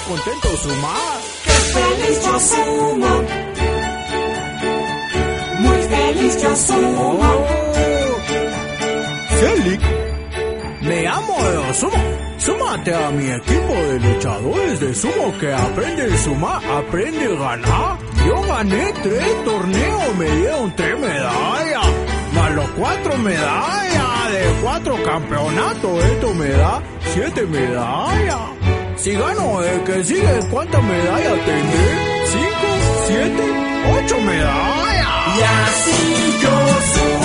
contento sumar. ¡Qué feliz yo sumo! Muy feliz yo sumo. Celic, me llamo de Sumo. Súmate a mi equipo de luchadores de sumo que aprende a sumar, aprende a ganar. Yo gané 3 torneos, me dieron 3 medallas, más los 4 medallas de 4 campeonatos. Esto me da 7 medallas. Si gano el que sigue, ¿cuántas medallas tendré? 5, 7, 8 medallas. Y así yo sumo.